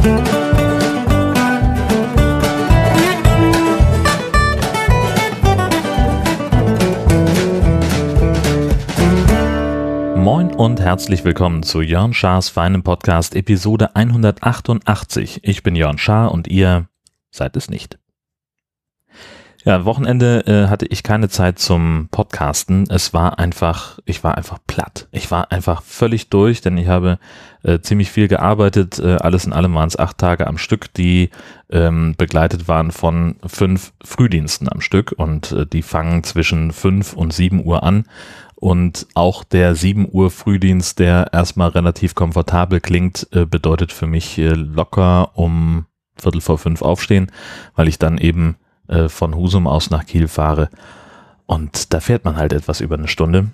Moin und herzlich willkommen zu Jörn Schars feinem Podcast Episode 188. Ich bin Jörn Schaar und ihr seid es nicht. Ja, Wochenende hatte ich keine Zeit zum Podcasten. Ich war einfach platt. Ich war einfach völlig durch, denn ich habe ziemlich viel gearbeitet. Alles in allem waren es 8 Tage am Stück, die begleitet waren von 5 Frühdiensten am Stück und die fangen zwischen 5 und 7 Uhr an. Und auch der 7 Uhr Frühdienst, der erstmal relativ komfortabel klingt, bedeutet für mich locker um 4:45 aufstehen, weil ich dann eben von Husum aus nach Kiel fahre. Und da fährt man halt etwas über eine Stunde.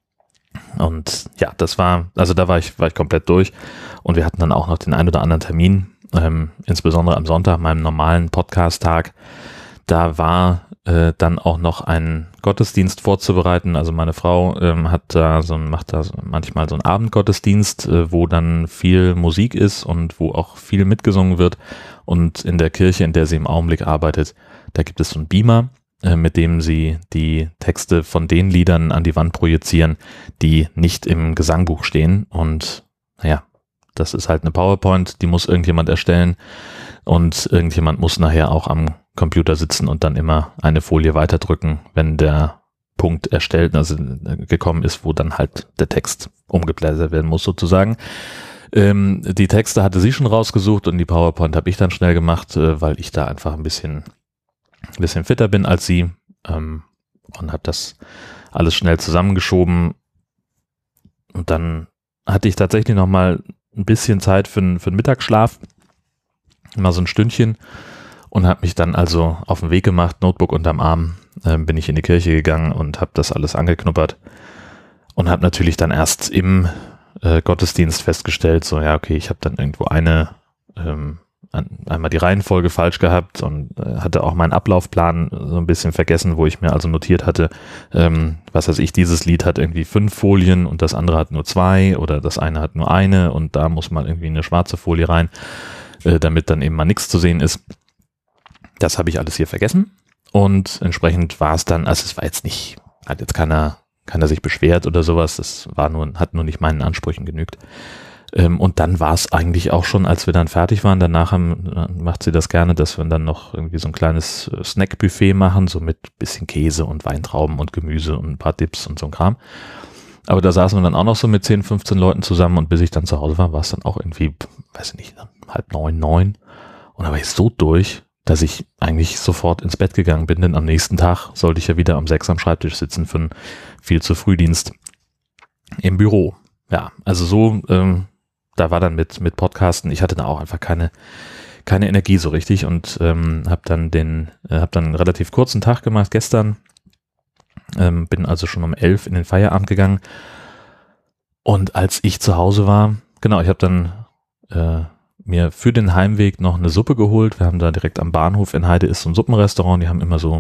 Und ja, da war ich komplett durch. Und wir hatten dann auch noch den ein oder anderen Termin, insbesondere am Sonntag, meinem normalen Podcast-Tag. Da war dann auch noch ein Gottesdienst vorzubereiten. Also meine Frau macht da manchmal so einen Abendgottesdienst, wo dann viel Musik ist und wo auch viel mitgesungen wird. Und in der Kirche, in der sie im Augenblick arbeitet, da gibt es so einen Beamer, mit dem sie die Texte von den Liedern an die Wand projizieren, die nicht im Gesangbuch stehen. Und naja, das ist halt eine PowerPoint, die muss irgendjemand erstellen und irgendjemand muss nachher auch am Computer sitzen und dann immer eine Folie weiterdrücken, wenn der Punkt gekommen ist, wo dann halt der Text umgeblättert werden muss sozusagen. Die Texte hatte sie schon rausgesucht und die PowerPoint habe ich dann schnell gemacht, weil ich da einfach ein bisschen fitter bin als sie, und habe das alles schnell zusammengeschoben. Und dann hatte ich tatsächlich noch mal ein bisschen Zeit für einen Mittagsschlaf, mal so ein Stündchen, und habe mich dann also auf den Weg gemacht, Notebook unterm Arm, bin ich in die Kirche gegangen und habe das alles angeknuppert und habe natürlich dann erst im Gottesdienst festgestellt, so ja okay, ich habe dann irgendwo einmal die Reihenfolge falsch gehabt und hatte auch meinen Ablaufplan so ein bisschen vergessen, wo ich mir also notiert hatte, was weiß ich, dieses Lied hat irgendwie 5 Folien und das andere hat nur 2 oder das eine hat nur eine und da muss mal irgendwie eine schwarze Folie rein, damit dann eben mal nichts zu sehen ist. Das habe ich alles hier vergessen und entsprechend war es dann, also es war jetzt nicht, hat jetzt keiner sich beschwert oder sowas, das hat nur nicht meinen Ansprüchen genügt. Und dann war es eigentlich auch schon, als wir dann fertig waren, danach macht sie das gerne, dass wir dann noch irgendwie so ein kleines Snackbuffet machen, so mit bisschen Käse und Weintrauben und Gemüse und ein paar Dips und so ein Kram. Aber da saßen wir dann auch noch so mit 10, 15 Leuten zusammen und bis ich dann zu Hause war es dann auch irgendwie, weiß ich nicht, 8:30, 9. Und da war ich so durch, dass ich eigentlich sofort ins Bett gegangen bin, denn am nächsten Tag sollte ich ja wieder um 6 am Schreibtisch sitzen für einen viel zu Frühdienst im Büro. Ja, also so, da war dann mit Podcasten, ich hatte da auch einfach keine Energie so richtig und habe dann einen relativ kurzen Tag gemacht gestern, bin also schon um 11 in den Feierabend gegangen und als ich zu Hause war, genau, ich habe dann mir für den Heimweg noch eine Suppe geholt. Wir haben da direkt am Bahnhof in Heide ist so ein Suppenrestaurant, die haben immer so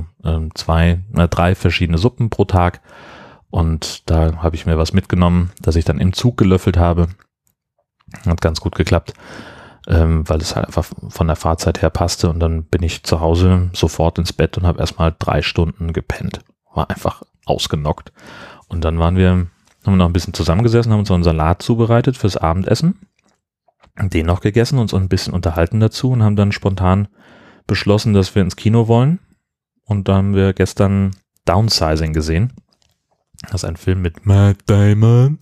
3 verschiedene Suppen pro Tag und da habe ich mir was mitgenommen, das ich dann im Zug gelöffelt habe. Hat ganz gut geklappt, weil es halt einfach von der Fahrzeit her passte und dann bin ich zu Hause sofort ins Bett und habe erstmal 3 Stunden gepennt. War einfach ausgenockt. Und dann haben wir noch ein bisschen zusammengesessen, haben uns so einen Salat zubereitet fürs Abendessen, den noch gegessen, uns ein bisschen unterhalten dazu und haben dann spontan beschlossen, dass wir ins Kino wollen. Und da haben wir gestern Downsizing gesehen. Das ist ein Film mit Matt Damon.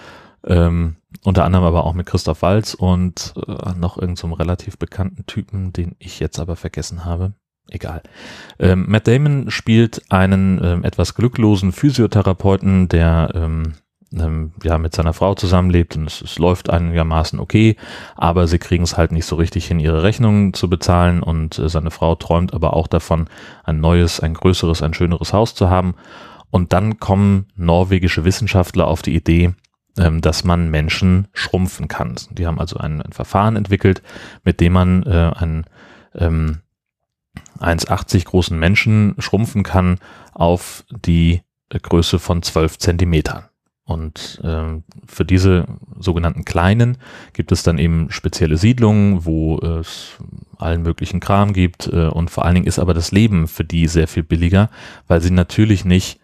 Unter anderem aber auch mit Christoph Waltz und noch irgend so einem relativ bekannten Typen, den ich jetzt aber vergessen habe. Egal. Matt Damon spielt einen etwas glücklosen Physiotherapeuten, der mit seiner Frau zusammenlebt und es läuft einigermaßen okay, aber sie kriegen es halt nicht so richtig hin, ihre Rechnungen zu bezahlen und seine Frau träumt aber auch davon, ein neues, ein größeres, ein schöneres Haus zu haben. Und dann kommen norwegische Wissenschaftler auf die Idee, dass man Menschen schrumpfen kann. Die haben also ein Verfahren entwickelt, mit dem man einen 1,80 großen Menschen schrumpfen kann auf die Größe von 12 Zentimetern. Und für diese sogenannten Kleinen gibt es dann eben spezielle Siedlungen, wo es allen möglichen Kram gibt und vor allen Dingen ist aber das Leben für die sehr viel billiger, weil sie natürlich nicht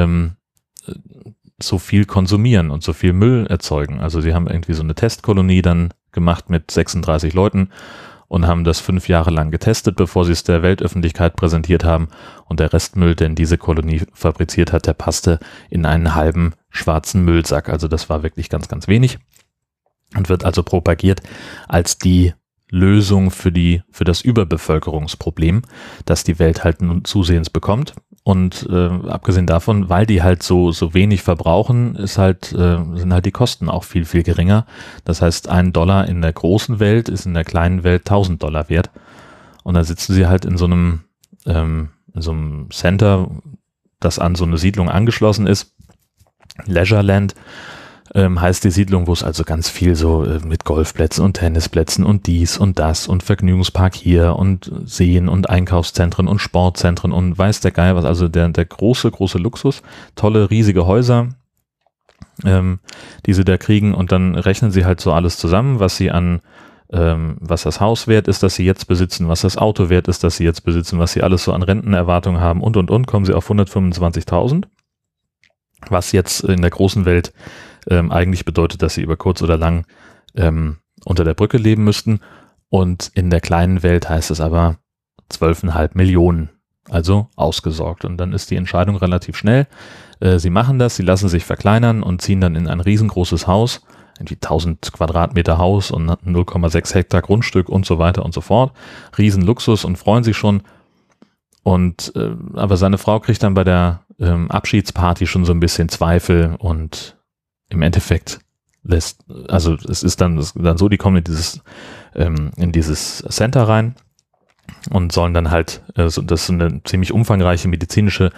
so viel konsumieren und so viel Müll erzeugen. Also sie haben irgendwie so eine Testkolonie dann gemacht mit 36 Leuten und haben das 5 Jahre lang getestet, bevor sie es der Weltöffentlichkeit präsentiert haben. Und der Restmüll, den diese Kolonie fabriziert hat, der passte in einen halben schwarzen Müllsack. Also das war wirklich ganz, ganz wenig und wird also propagiert als die Lösung für das Überbevölkerungsproblem, das die Welt halt nun zusehends bekommt. Und abgesehen davon, weil die halt so wenig verbrauchen, sind halt die Kosten auch viel, viel geringer. Das heißt, $1 in der großen Welt ist in der kleinen Welt $1.000 wert. Und dann sitzen sie halt in so einem Center, das an so eine Siedlung angeschlossen ist. Leisureland heißt die Siedlung, wo es also ganz viel so mit Golfplätzen und Tennisplätzen und dies und das und Vergnügungspark hier und Seen und Einkaufszentren und Sportzentren und weiß der Geier was, also der große, große Luxus, tolle, riesige Häuser, die sie da kriegen und dann rechnen sie halt so alles zusammen, was das Haus wert ist, das sie jetzt besitzen, was das Auto wert ist, das sie jetzt besitzen, was sie alles so an Rentenerwartungen haben und, kommen sie auf 125.000, was jetzt in der großen Welt eigentlich bedeutet, dass sie über kurz oder lang unter der Brücke leben müssten. Und in der kleinen Welt heißt es aber 12,5 Millionen, also ausgesorgt. Und dann ist die Entscheidung relativ schnell. Sie machen das, sie lassen sich verkleinern und ziehen dann in ein riesengroßes Haus, irgendwie 1000 Quadratmeter Haus und 0,6 Hektar Grundstück und so weiter und so fort. Riesenluxus und freuen sich schon. Und aber seine Frau kriegt dann bei der Abschiedsparty schon so ein bisschen Zweifel und im Endeffekt es ist dann so, die kommen in dieses Center rein und sollen dann halt, das ist eine ziemlich umfangreiche medizinische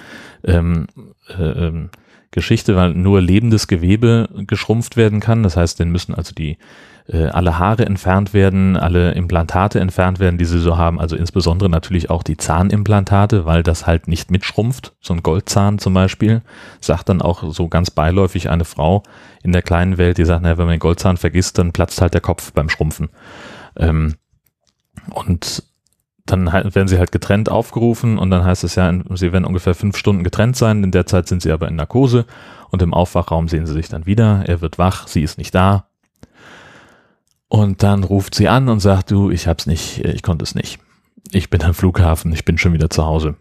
Geschichte, weil nur lebendes Gewebe geschrumpft werden kann. Das heißt, denen müssen also alle Haare entfernt werden, alle Implantate entfernt werden, die sie so haben, also insbesondere natürlich auch die Zahnimplantate, weil das halt nicht mitschrumpft. So ein Goldzahn zum Beispiel, sagt dann auch so ganz beiläufig eine Frau in der kleinen Welt, die sagt, naja, wenn man den Goldzahn vergisst, dann platzt halt der Kopf beim Schrumpfen. Und dann werden sie halt getrennt aufgerufen und dann heißt es ja, sie werden ungefähr 5 Stunden getrennt sein, in der Zeit sind sie aber in Narkose und im Aufwachraum sehen sie sich dann wieder, er wird wach, sie ist nicht da. Und dann ruft sie an und sagt, du, ich konnte es nicht. Ich bin am Flughafen, ich bin schon wieder zu Hause.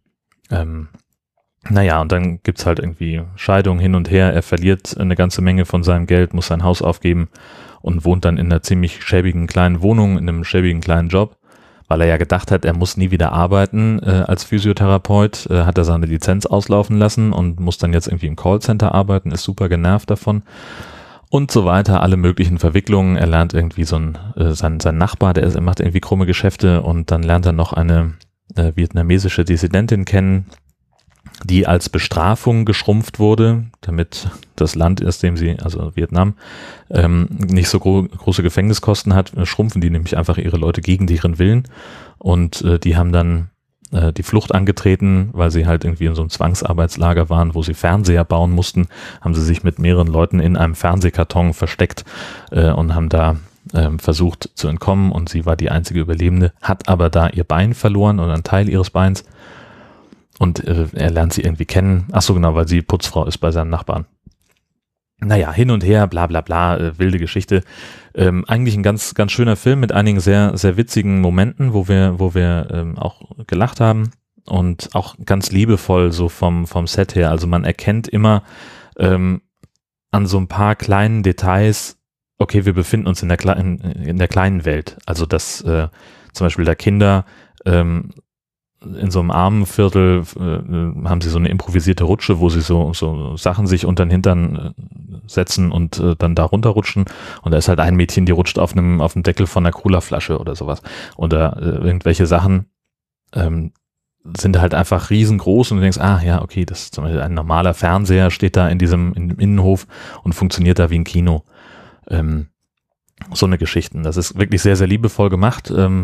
Naja, und dann gibt's halt irgendwie Scheidung hin und her, er verliert eine ganze Menge von seinem Geld, muss sein Haus aufgeben und wohnt dann in einer ziemlich schäbigen kleinen Wohnung, in einem schäbigen kleinen Job, weil er ja gedacht hat, er muss nie wieder arbeiten als Physiotherapeut, hat er seine Lizenz auslaufen lassen und muss dann jetzt irgendwie im Callcenter arbeiten, ist super genervt davon. Und so weiter, alle möglichen Verwicklungen. Er lernt irgendwie sein Nachbar, er macht irgendwie krumme Geschäfte und dann lernt er noch eine vietnamesische Dissidentin kennen, die als Bestrafung geschrumpft wurde, damit das Land, also Vietnam, nicht so große Gefängniskosten hat, schrumpfen die nämlich einfach ihre Leute gegen deren Willen und die haben dann die Flucht angetreten, weil sie halt irgendwie in so einem Zwangsarbeitslager waren, wo sie Fernseher bauen mussten, haben sie sich mit mehreren Leuten in einem Fernsehkarton versteckt und haben da versucht zu entkommen und sie war die einzige Überlebende, hat aber da ihr Bein verloren oder einen Teil ihres Beins und er lernt sie irgendwie kennen, ach so genau, weil sie Putzfrau ist bei seinem Nachbarn. Naja, hin und her, bla bla bla, wilde Geschichte. Eigentlich ein ganz, ganz schöner Film mit einigen sehr, sehr witzigen Momenten, wo wir auch gelacht haben und auch ganz liebevoll so vom Set her. Also man erkennt immer an so ein paar kleinen Details, okay, wir befinden uns in der kleinen Welt. Also dass zum Beispiel da Kinder in so einem Armenviertel haben sie so eine improvisierte Rutsche, wo sie so Sachen sich unter den Hintern setzen und dann da runterrutschen. Und da ist halt ein Mädchen, die rutscht auf dem Deckel von einer Cola-Flasche oder sowas. Oder irgendwelche Sachen sind halt einfach riesengroß und du denkst, ja, okay, das ist zum Beispiel ein normaler Fernseher, steht da in dem Innenhof und funktioniert da wie ein Kino. So eine Geschichten. Das ist wirklich sehr, sehr liebevoll gemacht.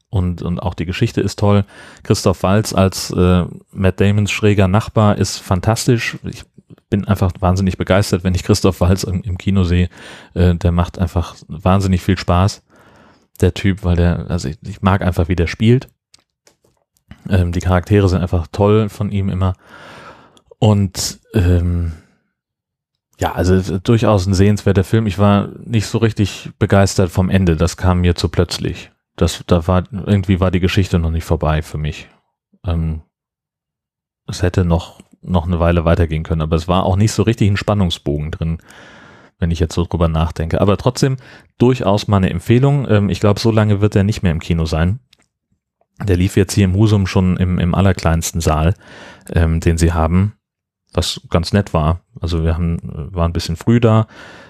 und auch die Geschichte ist toll. Christoph Waltz als Matt Damons schräger Nachbar ist fantastisch. Ich bin einfach wahnsinnig begeistert, wenn ich Christoph Waltz im Kino sehe. Der macht einfach wahnsinnig viel Spaß, der Typ, weil ich mag einfach, wie der spielt. Die Charaktere sind einfach toll von ihm immer. Und also durchaus ein sehenswerter Film. Ich war nicht so richtig begeistert vom Ende. Das kam mir zu plötzlich. Irgendwie war die Geschichte noch nicht vorbei für mich. Es hätte noch eine Weile weitergehen können, aber es war auch nicht so richtig ein Spannungsbogen drin, wenn ich jetzt so drüber nachdenke. Aber trotzdem durchaus mal eine Empfehlung. Ich glaube, so lange wird er nicht mehr im Kino sein. Der lief jetzt hier im Husum schon im allerkleinsten Saal, den sie haben, was ganz nett war. Also wir waren ein bisschen früh da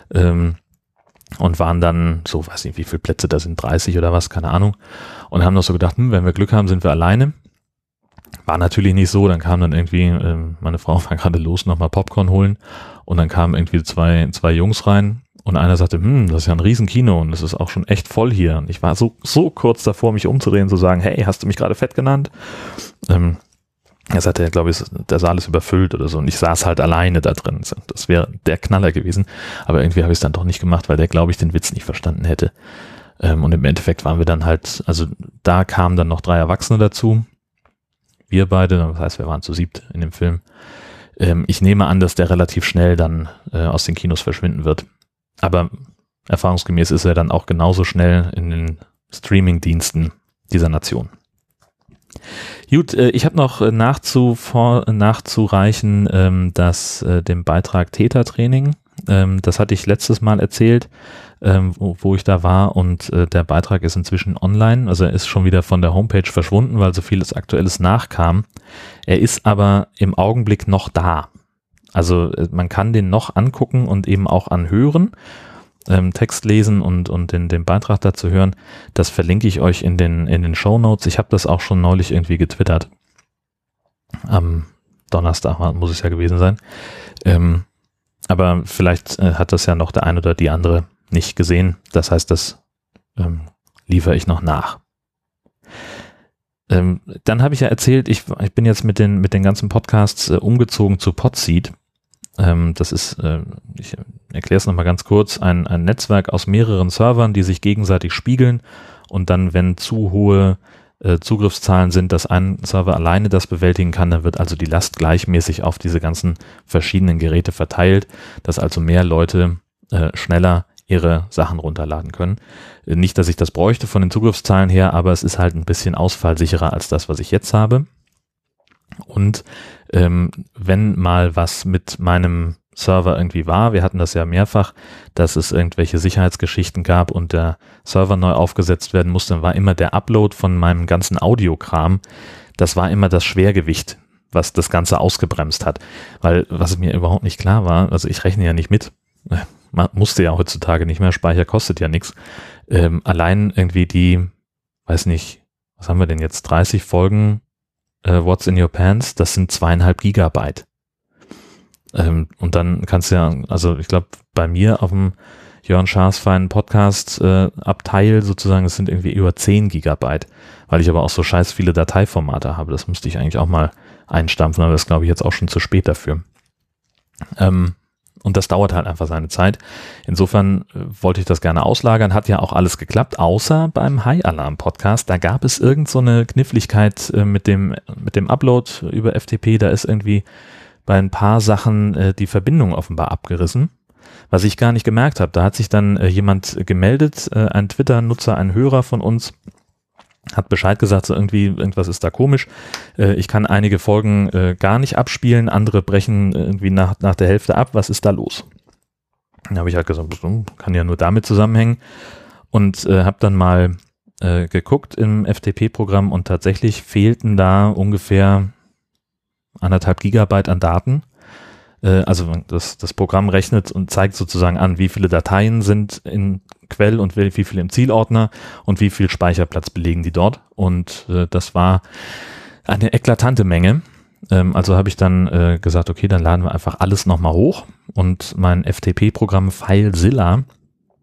und waren dann so, weiß nicht, wie viele Plätze da sind, 30 oder was, keine Ahnung. Und haben noch so gedacht, wenn wir Glück haben, sind wir alleine. War natürlich nicht so, dann kam dann irgendwie, meine Frau war gerade los, nochmal Popcorn holen und dann kamen irgendwie zwei Jungs rein und einer sagte, das ist ja ein Riesenkino und es ist auch schon echt voll hier. Und ich war so kurz davor, mich umzudrehen, zu sagen, hey, hast du mich gerade fett genannt? Er sagte, glaube ich, der Saal ist überfüllt oder so und ich saß halt alleine da drin. Das wäre der Knaller gewesen, aber irgendwie habe ich es dann doch nicht gemacht, weil der, glaube ich, den Witz nicht verstanden hätte. Und im Endeffekt waren wir dann halt, also da kamen dann noch 3 Erwachsene dazu. Wir beide, das heißt, wir waren zu 7 in dem Film. Ich nehme an, dass der relativ schnell dann aus den Kinos verschwinden wird. Aber erfahrungsgemäß ist er dann auch genauso schnell in den Streaming-Diensten dieser Nation. Gut, ich habe noch nachzureichen, dass dem Beitrag Tätertraining, das hatte ich letztes Mal erzählt, wo ich da war und der Beitrag ist inzwischen online, also er ist schon wieder von der Homepage verschwunden, weil so vieles Aktuelles nachkam. Er ist aber im Augenblick noch da. Also man kann den noch angucken und eben auch anhören, Text lesen und den Beitrag dazu hören. Das verlinke ich euch in den Shownotes. Ich habe das auch schon neulich irgendwie getwittert. Am Donnerstag muss es ja gewesen sein. Aber vielleicht hat das ja noch der eine oder die andere nicht gesehen. Das heißt, das liefere ich noch nach. Dann habe ich ja erzählt, ich bin jetzt mit den ganzen Podcasts umgezogen zu Podseed. Das ist, ich erkläre es nochmal ganz kurz, ein Netzwerk aus mehreren Servern, die sich gegenseitig spiegeln und dann, wenn zu hohe Zugriffszahlen sind, dass ein Server alleine das bewältigen kann, dann wird also die Last gleichmäßig auf diese ganzen verschiedenen Geräte verteilt, dass also mehr Leute schneller ihre Sachen runterladen können. Nicht, dass ich das bräuchte von den Zugriffszahlen her, aber es ist halt ein bisschen ausfallsicherer als das, was ich jetzt habe. Und wenn mal was mit meinem Server irgendwie war, wir hatten das ja mehrfach, dass es irgendwelche Sicherheitsgeschichten gab und der Server neu aufgesetzt werden musste, dann war immer der Upload von meinem ganzen Audiokram, das war immer das Schwergewicht, was das Ganze ausgebremst hat. Weil, was mir überhaupt nicht klar war, also ich rechne ja nicht mit, man musste ja heutzutage nicht mehr, Speicher kostet ja nichts, allein irgendwie die, weiß nicht, was haben wir denn jetzt, 30 Folgen What's in Your Pants, das sind 2,5 Gigabyte. Und dann kannst du ja, also ich glaube, bei mir auf dem Jörn Schaas feinen Podcast Abteil sozusagen, es sind irgendwie über 10 Gigabyte, weil ich aber auch so scheiß viele Dateiformate habe. Das müsste ich eigentlich auch mal einstampfen, aber das ist, glaube ich, jetzt auch schon zu spät dafür. Und das dauert halt einfach seine Zeit. Insofern wollte ich das gerne auslagern. Hat ja auch alles geklappt, außer beim High Alarm Podcast. Da gab es irgend so eine Kniffligkeit mit dem Upload über FTP. Da ist irgendwie bei ein paar Sachen die Verbindung offenbar abgerissen, was ich gar nicht gemerkt habe. Da hat sich dann jemand gemeldet, ein Twitter-Nutzer, ein Hörer von uns, hat Bescheid gesagt, so irgendwas ist da komisch. Ich kann einige Folgen gar nicht abspielen, andere brechen irgendwie nach der Hälfte ab. Was ist da los? Dann habe ich halt gesagt, kann ja nur damit zusammenhängen und habe dann mal geguckt im FTP-Programm und tatsächlich fehlten da ungefähr 1,5 Gigabyte an Daten. Also das Programm rechnet und zeigt sozusagen an, wie viele Dateien sind in Quell und wie viele im Zielordner und wie viel Speicherplatz belegen die dort. Und das war eine eklatante Menge. Also habe ich dann gesagt, okay, dann laden wir einfach alles nochmal hoch. Und mein FTP-Programm FileZilla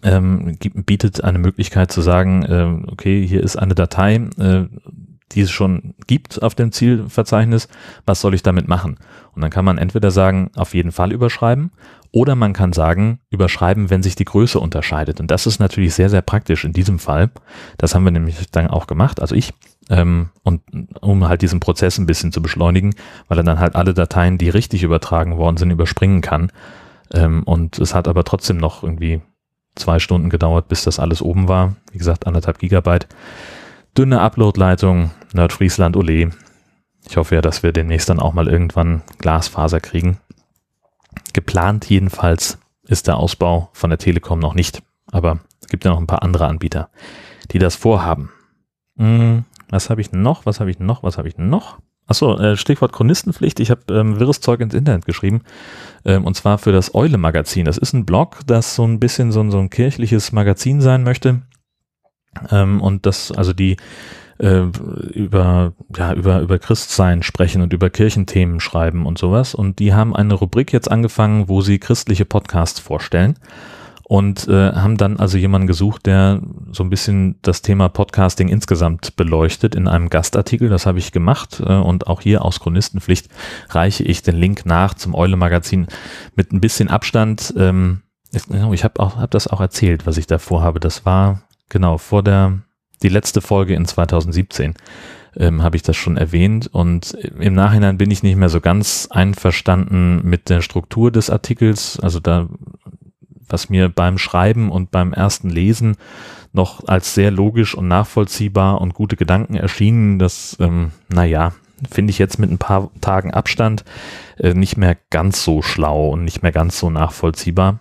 bietet eine Möglichkeit zu sagen, okay, hier ist eine Datei, die es schon gibt auf dem Zielverzeichnis, was soll ich damit machen? Und dann kann man entweder sagen, auf jeden Fall überschreiben, oder man kann sagen, überschreiben, wenn sich die Größe unterscheidet. Und das ist natürlich sehr, sehr praktisch in diesem Fall. Das haben wir nämlich dann auch gemacht, also ich, und um halt diesen Prozess ein bisschen zu beschleunigen, weil er dann halt alle Dateien, die richtig übertragen worden sind, überspringen kann. Und es hat aber trotzdem noch irgendwie 2 Stunden gedauert, bis das alles oben war. Wie gesagt, 1,5 Gigabyte. Dünne Upload-Leitung, Nordfriesland, ole. Ich hoffe ja, dass wir demnächst dann auch mal irgendwann Glasfaser kriegen. Geplant jedenfalls ist der Ausbau von der Telekom noch nicht. Aber es gibt ja noch ein paar andere Anbieter, die das vorhaben. Was habe ich noch? Achso, Stichwort Chronistenpflicht. Ich habe wirres Zeug ins Internet geschrieben. Und zwar für das Eule-Magazin. Das ist ein Blog, das so ein bisschen so ein kirchliches Magazin sein möchte. Und das, also die über Christsein sprechen und über Kirchenthemen schreiben und sowas. Und die haben eine Rubrik jetzt angefangen, wo sie christliche Podcasts vorstellen. Und haben dann also jemanden gesucht, der so ein bisschen das Thema Podcasting insgesamt beleuchtet in einem Gastartikel. Das habe ich gemacht und auch hier aus Chronistenpflicht reiche ich den Link nach zum Eule-Magazin mit ein bisschen Abstand. Ich habe das auch erzählt, was ich da vorhabe. Das war genau die letzte Folge in 2017. Habe ich das schon erwähnt, und im Nachhinein bin ich nicht mehr so ganz einverstanden mit der Struktur des Artikels. Also da, was mir beim Schreiben und beim ersten Lesen noch als sehr logisch und nachvollziehbar und gute Gedanken erschienen, das, finde ich jetzt mit ein paar Tagen Abstand nicht mehr ganz so schlau und nicht mehr ganz so nachvollziehbar.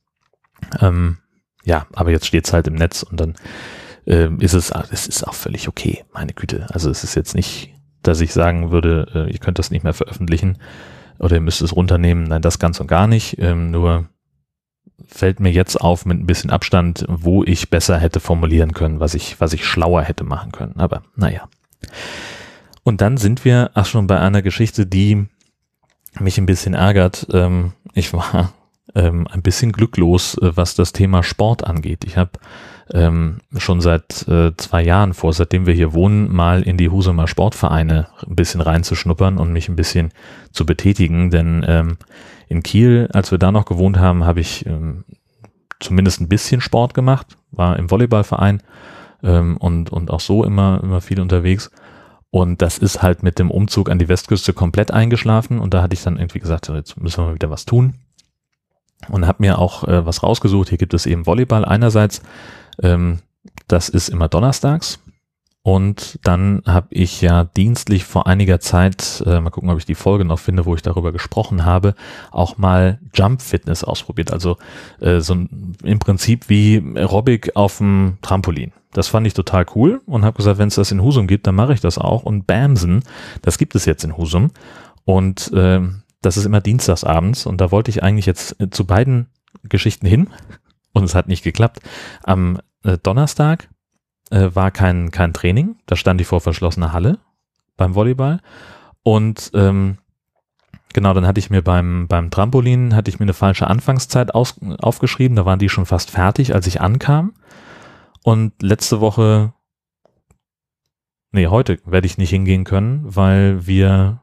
Aber jetzt steht's halt im Netz, und dann es ist auch völlig okay, meine Güte. Also es ist jetzt nicht, dass ich sagen würde, ihr könnt das nicht mehr veröffentlichen oder ihr müsst es runternehmen. Nein, das ganz und gar nicht. Nur fällt mir jetzt auf mit ein bisschen Abstand, wo ich besser hätte formulieren können, was ich schlauer hätte machen können. Aber naja. Und dann sind wir schon bei einer Geschichte, die mich ein bisschen ärgert. Ich war ein bisschen glücklos, was das Thema Sport angeht. Ich habe schon seit 2 Jahren seitdem wir hier wohnen, mal in die Husumer Sportvereine ein bisschen reinzuschnuppern und mich ein bisschen zu betätigen, denn in Kiel, als wir da noch gewohnt haben, habe ich zumindest ein bisschen Sport gemacht, war im Volleyballverein und auch so immer viel unterwegs, und das ist halt mit dem Umzug an die Westküste komplett eingeschlafen, und da hatte ich dann irgendwie gesagt, jetzt müssen wir mal wieder was tun, und habe mir auch was rausgesucht. Hier gibt es eben Volleyball einerseits, das ist immer donnerstags, und dann habe ich ja dienstlich vor einiger Zeit, mal gucken, ob ich die Folge noch finde, wo ich darüber gesprochen habe, auch mal Jump Fitness ausprobiert, also im Prinzip wie Aerobic auf dem Trampolin. Das fand ich total cool und habe gesagt, wenn es das in Husum gibt, dann mache ich das auch. Und Bamsen, das gibt es jetzt in Husum, und das ist immer dienstagsabends, und da wollte ich eigentlich jetzt zu beiden Geschichten hin, und es hat nicht geklappt. Am Donnerstag war kein Training, da stand ich vor verschlossener Halle beim Volleyball, und genau, dann hatte ich mir beim Trampolin eine falsche Anfangszeit aufgeschrieben, da waren die schon fast fertig, als ich ankam, und heute werde ich nicht hingehen können, weil wir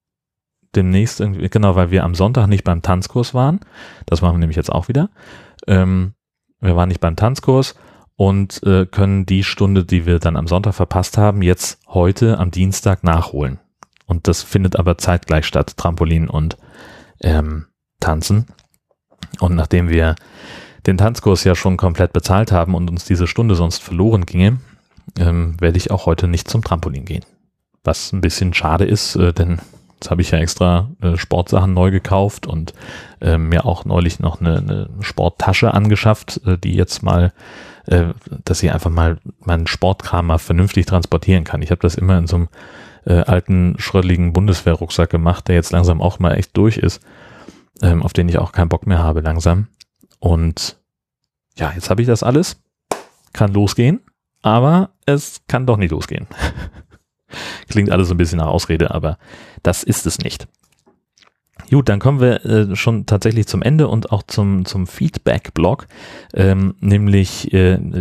weil wir am Sonntag nicht beim Tanzkurs waren. Das machen wir nämlich jetzt auch wieder. Wir waren nicht beim Tanzkurs und können die Stunde, die wir dann am Sonntag verpasst haben, jetzt heute am Dienstag nachholen. Und das findet aber zeitgleich statt, Trampolin und Tanzen. Und nachdem wir den Tanzkurs ja schon komplett bezahlt haben und uns diese Stunde sonst verloren ginge, werde ich auch heute nicht zum Trampolin gehen. Was ein bisschen schade ist, denn jetzt habe ich ja extra Sportsachen neu gekauft und mir auch neulich noch eine Sporttasche angeschafft, die jetzt mal, dass ich einfach mal meinen Sportkram mal vernünftig transportieren kann. Ich habe das immer in so einem alten, schrödeligen Bundeswehrrucksack gemacht, der jetzt langsam auch mal echt durch ist, auf den ich auch keinen Bock mehr habe langsam. Und ja, jetzt habe ich das alles, kann losgehen, aber es kann doch nicht losgehen. Klingt alles so ein bisschen nach Ausrede, aber das ist es nicht. Gut, dann kommen wir schon tatsächlich zum Ende und auch zum Feedback-Blog, nämlich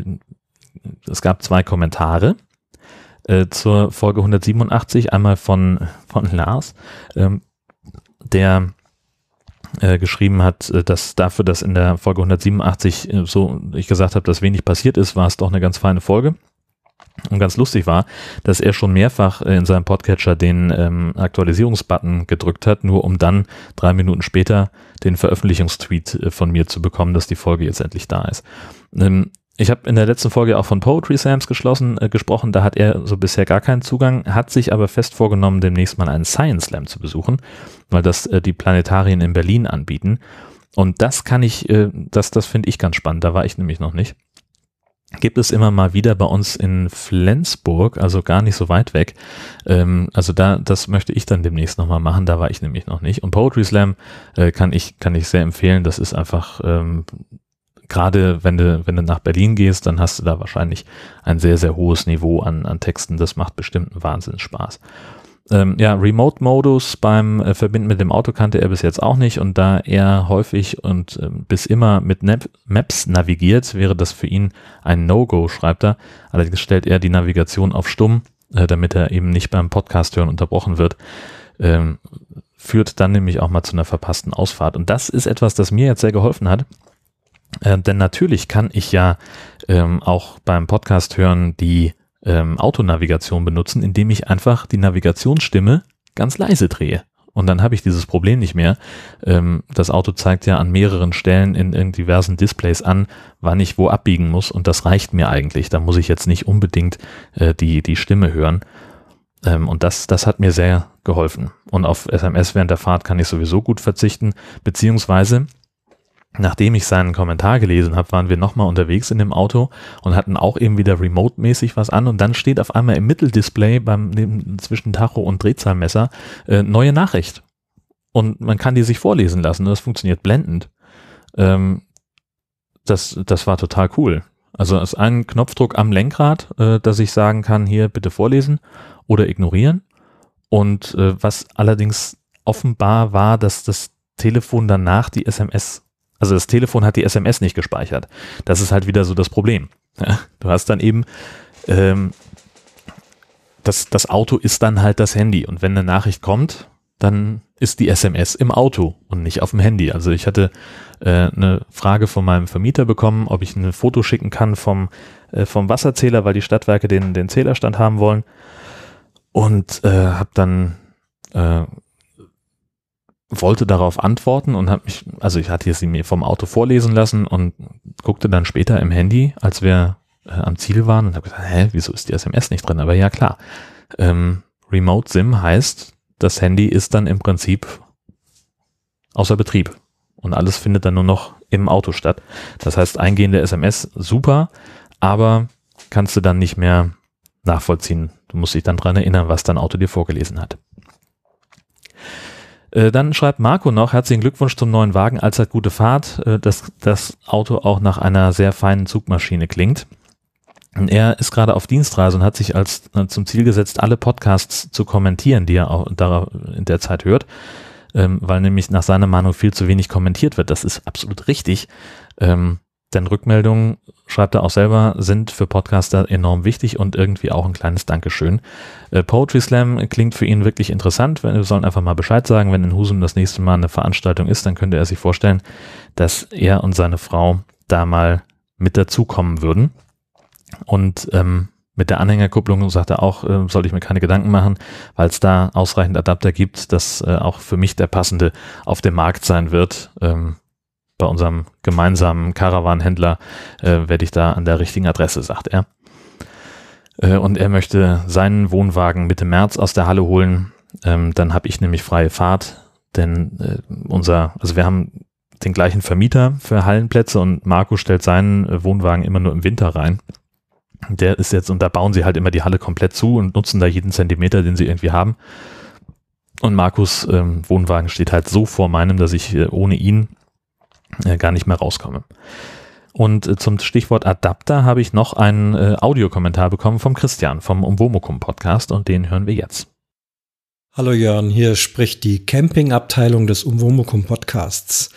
es gab 2 Kommentare zur Folge 187, einmal von Lars, der geschrieben hat, dass dafür, dass in der Folge 187 so ich gesagt habe, dass wenig passiert ist, war es doch eine ganz feine Folge. Und ganz lustig war, dass er schon mehrfach in seinem Podcatcher den Aktualisierungsbutton gedrückt hat, nur um dann 3 Minuten später den Veröffentlichungstweet von mir zu bekommen, dass die Folge jetzt endlich da ist. Ich habe in der letzten Folge auch von Poetry Slams gesprochen, da hat er so bisher gar keinen Zugang, hat sich aber fest vorgenommen, demnächst mal einen Science Slam zu besuchen, weil das die Planetarien in Berlin anbieten. Und das kann ich, das finde ich ganz spannend, da war ich nämlich noch nicht. Gibt es immer mal wieder bei uns in Flensburg, also gar nicht so weit weg. Also das möchte ich dann demnächst nochmal machen, da war ich nämlich noch nicht. Und Poetry Slam kann ich sehr empfehlen, das ist einfach, gerade wenn du nach Berlin gehst, dann hast du da wahrscheinlich ein sehr, sehr hohes Niveau an Texten, das macht bestimmt einen Wahnsinnsspaß. Remote-Modus beim Verbinden mit dem Auto kannte er bis jetzt auch nicht und da er häufig und bis immer mit Maps navigiert, wäre das für ihn ein No-Go, schreibt er. Allerdings stellt er die Navigation auf stumm, damit er eben nicht beim Podcast hören unterbrochen wird. Führt dann nämlich auch mal zu einer verpassten Ausfahrt. Und das ist etwas, das mir jetzt sehr geholfen hat. Denn natürlich kann ich ja auch beim Podcast hören die Autonavigation benutzen, indem ich einfach die Navigationsstimme ganz leise drehe. Und dann habe ich dieses Problem nicht mehr. Das Auto zeigt ja an mehreren Stellen in diversen Displays an, wann ich wo abbiegen muss und das reicht mir eigentlich. Da muss ich jetzt nicht unbedingt die Stimme hören. Und das hat mir sehr geholfen. Und auf SMS während der Fahrt kann ich sowieso gut verzichten, beziehungsweise nachdem ich seinen Kommentar gelesen habe, waren wir nochmal unterwegs in dem Auto und hatten auch eben wieder remote-mäßig was an und dann steht auf einmal im Mitteldisplay zwischen Tacho und Drehzahlmesser neue Nachricht. Und man kann die sich vorlesen lassen und das funktioniert blendend. Das war total cool. Also es ist ein Knopfdruck am Lenkrad, dass ich sagen kann, hier bitte vorlesen oder ignorieren. Und was allerdings offenbar war, dass das Telefon danach die SMS, also das Telefon hat die SMS nicht gespeichert. Das ist halt wieder so das Problem. Ja, du hast dann eben, das Auto ist dann halt das Handy und wenn eine Nachricht kommt, dann ist die SMS im Auto und nicht auf dem Handy. Also ich hatte eine Frage von meinem Vermieter bekommen, ob ich ein Foto schicken kann vom Wasserzähler, weil die Stadtwerke den Zählerstand haben wollen und habe dann wollte darauf antworten und ich hatte sie mir vom Auto vorlesen lassen und guckte dann später im Handy, als wir am Ziel waren und habe gesagt, wieso ist die SMS nicht drin? Aber ja klar, Remote SIM heißt, das Handy ist dann im Prinzip außer Betrieb und alles findet dann nur noch im Auto statt. Das heißt, eingehende SMS super, aber kannst du dann nicht mehr nachvollziehen. Du musst dich dann dran erinnern, was dein Auto dir vorgelesen hat. Dann schreibt Marco noch, herzlichen Glückwunsch zum neuen Wagen, allzeit gute Fahrt, dass das Auto auch nach einer sehr feinen Zugmaschine klingt. Er ist gerade auf Dienstreise und hat sich zum Ziel gesetzt, alle Podcasts zu kommentieren, die er auch in der Zeit hört, weil nämlich nach seiner Meinung viel zu wenig kommentiert wird. Das ist absolut richtig, denn Rückmeldungen, schreibt er auch selber, sind für Podcaster enorm wichtig und irgendwie auch ein kleines Dankeschön. Poetry Slam klingt für ihn wirklich interessant. Wir sollen einfach mal Bescheid sagen, wenn in Husum das nächste Mal eine Veranstaltung ist, dann könnte er sich vorstellen, dass er und seine Frau da mal mit dazukommen würden. Und mit der Anhängerkupplung sagt er auch, sollte ich mir keine Gedanken machen, weil es da ausreichend Adapter gibt, dass auch für mich der passende auf dem Markt sein wird. Bei unserem gemeinsamen Caravan-Händler werde ich da an der richtigen Adresse, sagt er. Und er möchte seinen Wohnwagen Mitte März aus der Halle holen. Dann habe ich nämlich freie Fahrt, denn wir haben den gleichen Vermieter für Hallenplätze und Marco stellt seinen Wohnwagen immer nur im Winter rein. Der ist jetzt, und da bauen sie halt immer die Halle komplett zu und nutzen da jeden Zentimeter, den sie irgendwie haben. Und Markus Wohnwagen steht halt so vor meinem, dass ich ohne ihn gar nicht mehr rauskomme. Und zum Stichwort Adapter habe ich noch einen Audiokommentar bekommen vom Christian vom Umwomukum Podcast und den hören wir jetzt. Hallo Jörn, hier spricht die Campingabteilung des Umwomukum Podcasts.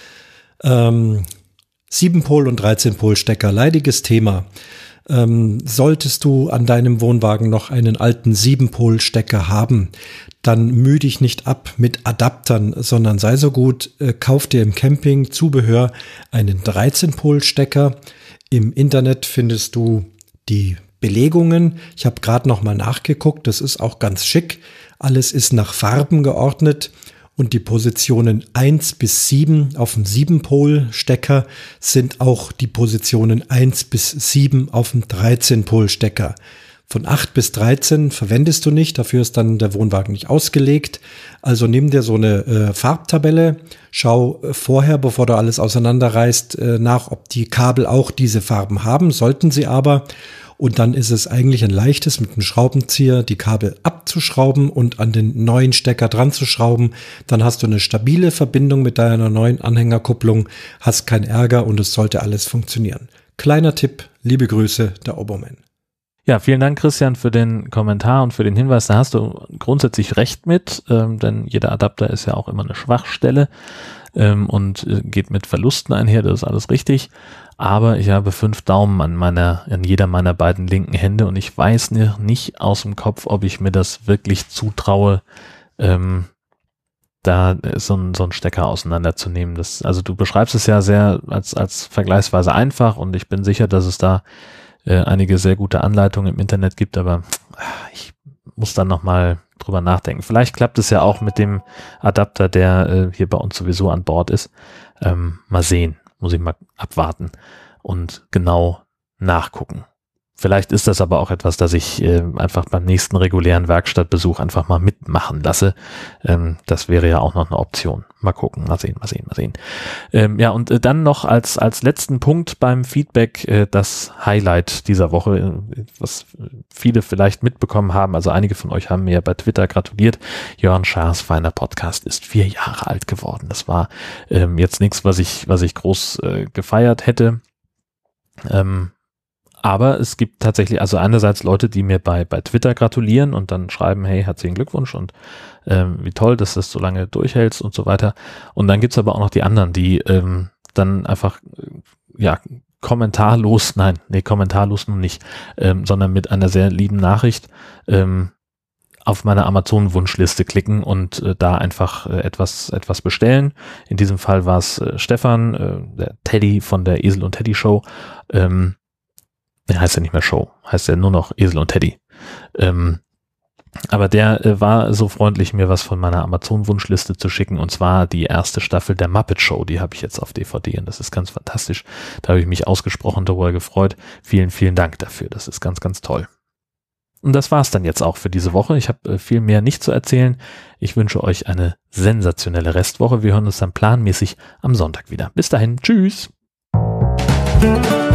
7-Pol- und 13-Pol-Stecker, leidiges Thema. Solltest du an deinem Wohnwagen noch einen alten 7-Pol-Stecker haben, dann müh dich nicht ab mit Adaptern, sondern sei so gut, kauf dir im Camping-Zubehör einen 13-Pol-Stecker. Im Internet findest du die Belegungen. Ich habe gerade noch mal nachgeguckt, das ist auch ganz schick. Alles ist nach Farben geordnet und die Positionen 1 bis 7 auf dem 7-Pol-Stecker sind auch die Positionen 1 bis 7 auf dem 13-Pol-Stecker. Von 8 bis 13 verwendest du nicht, dafür ist dann der Wohnwagen nicht ausgelegt. Also nimm dir so eine Farbtabelle, schau vorher, bevor du alles auseinanderreißt, nach, ob die Kabel auch diese Farben haben, sollten sie aber. Und dann ist es eigentlich ein leichtes, mit einem Schraubenzieher die Kabel abzuschrauben und an den neuen Stecker dran zu schrauben. Dann hast du eine stabile Verbindung mit deiner neuen Anhängerkupplung, hast keinen Ärger und es sollte alles funktionieren. Kleiner Tipp, liebe Grüße, der Obermann. Ja, vielen Dank, Christian, für den Kommentar und für den Hinweis. Da hast du grundsätzlich recht mit, denn jeder Adapter ist ja auch immer eine Schwachstelle und geht mit Verlusten einher, das ist alles richtig. Aber ich habe 5 Daumen an jeder meiner beiden linken Hände und ich weiß nicht aus dem Kopf, ob ich mir das wirklich zutraue, da so einen Stecker auseinanderzunehmen. Also du beschreibst es ja sehr als vergleichsweise einfach und ich bin sicher, dass es da einige sehr gute Anleitungen im Internet gibt, aber ich muss dann nochmal drüber nachdenken. Vielleicht klappt es ja auch mit dem Adapter, der hier bei uns sowieso an Bord ist. Mal sehen, muss ich mal abwarten und genau nachgucken. Vielleicht ist das aber auch etwas, das ich einfach beim nächsten regulären Werkstattbesuch einfach mal mitmachen lasse. Das wäre ja auch noch eine Option. Mal gucken, mal sehen. Ja, und dann noch als letzten Punkt beim Feedback das Highlight dieser Woche, was viele vielleicht mitbekommen haben. Also einige von euch haben mir bei Twitter gratuliert. Jörn Schaas feiner Podcast ist 4 Jahre alt geworden. Das war jetzt nichts, was ich groß gefeiert hätte. Aber es gibt tatsächlich, also einerseits Leute, die mir bei Twitter gratulieren und dann schreiben, hey, herzlichen Glückwunsch und wie toll, dass du das so lange durchhältst und so weiter. Und dann gibt's aber auch noch die anderen, die dann einfach, kommentarlos nun nicht, sondern mit einer sehr lieben Nachricht auf meine Amazon-Wunschliste klicken und da einfach etwas bestellen. In diesem Fall war es Stefan, der Teddy von der Esel und Teddy Show. Der heißt ja nicht mehr Show, heißt ja nur noch Esel und Teddy. Aber der war so freundlich, mir was von meiner Amazon-Wunschliste zu schicken, und zwar die erste Staffel der Muppet Show, die habe ich jetzt auf DVD und das ist ganz fantastisch. Da habe ich mich ausgesprochen darüber gefreut. Vielen, vielen Dank dafür, das ist ganz, ganz toll. Und das war's dann jetzt auch für diese Woche. Ich habe viel mehr nicht zu erzählen. Ich wünsche euch eine sensationelle Restwoche. Wir hören uns dann planmäßig am Sonntag wieder. Bis dahin, tschüss!